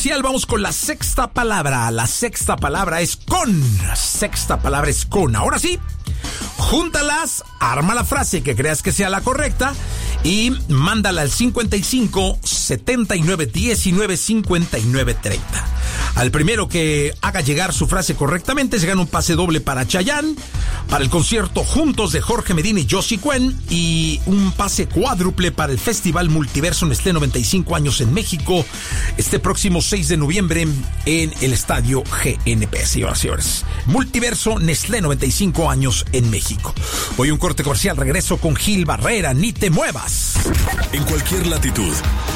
comercial, vamos con la sexta palabra. La sexta palabra es con. Sexta palabra es con. Ahora sí, júntalas, arma la frase que creas que sea la correcta y mándala al 55 79 19 59 30. Al primero que haga llegar su frase correctamente se gana un pase doble para Chayanne, para el concierto Juntos de Jorge Medina y Josie Cuen, y un pase cuádruple para el Festival Multiverso Nestlé 95 años en México, este próximo 6 de noviembre en el Estadio GNP, señoras y señores. Multiverso Nestlé 95 años en México. Voy a un corte comercial, regreso con Gil Barrera, ni te muevas. En cualquier latitud,